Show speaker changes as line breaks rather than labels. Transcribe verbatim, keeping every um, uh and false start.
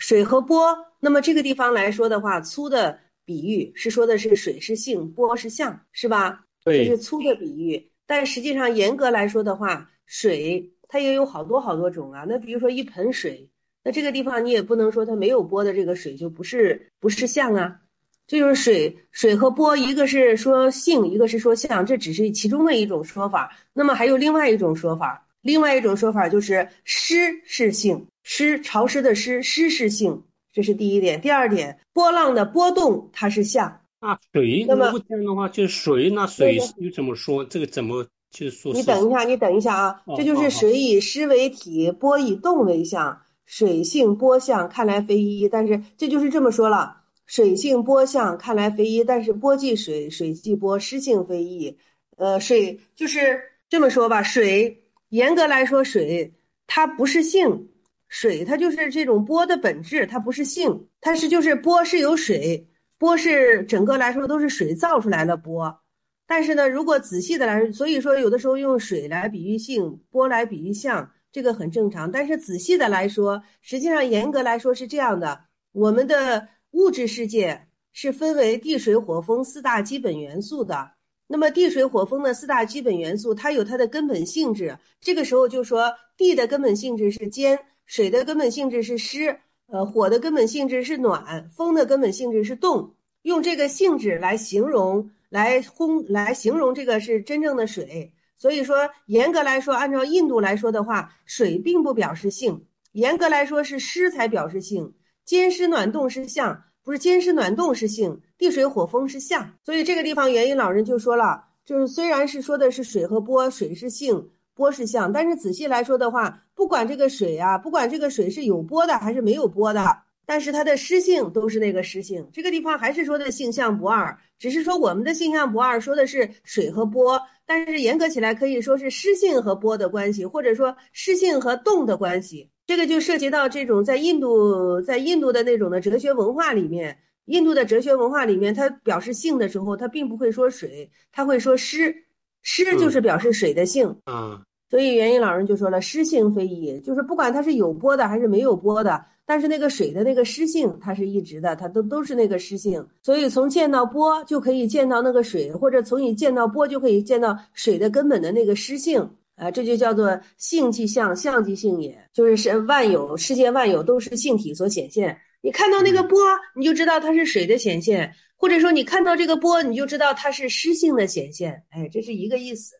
水和波，那么这个地方来说的话，粗的比喻是说的是水是性，波是相，是吧？这是
对，
粗的比喻。但实际上严格来说的话，水它也有好多好多种啊。那比如说一盆水，那这个地方你也不能说它没有波的这个水就不是不是相啊。这就是水水和波，一个是说性，一个是说相，这只是其中的一种说法。那么还有另外一种说法，另外一种说法就是湿是性，湿潮湿的湿，湿是性，这是第一点。第二点，波浪的波动它是相。
那水如
那么
果这样的话，就是水，那
对对，
水又怎么说？这个怎么就是说是？
你等一下，你等一下啊，这就是
哦哦哦，
水以湿为体，波以动为象，水性波相看来非一，但是这就是这么说了，水性波相看来非一，但是波即水，水即波，湿性非异。呃，水就是这么说吧，水严格来说，水它不是性，水它就是这种波的本质，它不是性，它是就是波是由水，波是整个来说都是水造出来的波。但是呢，如果仔细的来，所以说有的时候用水来比喻性，波来比喻象，这个很正常。但是仔细的来说，实际上严格来说是这样的：我们的物质世界是分为地、水、火、风四大基本元素的。那么地、水、火、风的四大基本元素，它有它的根本性质。这个时候就说，地的根本性质是坚，水的根本性质是湿，呃，火的根本性质是暖，风的根本性质是动。用这个性质来形容。来烘来形容这个是真正的水。所以说，严格来说，按照印度来说的话，水并不表示性，严格来说是湿才表示性，坚湿暖动是相，不是坚湿暖动是性，地水火风是相。所以这个地方元音老人就说了，就是虽然是说的是水和波，水是性，波是相，但是仔细来说的话，不管这个水啊，不管这个水是有波的还是没有波的，但是它的湿性都是那个湿性，这个地方还是说的性相不二，只是说我们的性相不二说的是水和波，但是严格起来可以说是湿性和波的关系，或者说湿性和动的关系。这个就涉及到这种在印度在印度的那种的哲学文化里面，印度的哲学文化里面，它表示性的时候，它并不会说水，它会说湿，湿就
嗯
是表示水的性。
啊，
所以元音老人就说了，湿性非一，就是不管它是有波的还是没有波的，但是那个水的那个湿性它是一直的，它都都是那个湿性。所以从见到波就可以见到那个水，或者从你见到波就可以见到水的根本的那个湿性。啊，这就叫做性即相，相即性也，就是是万有，世界万有都是性体所显现。你看到那个
嗯。
波，你就知道它是水的显现，或者说你看到这个波，你就知道它是湿性的显现。哎，这是一个意思。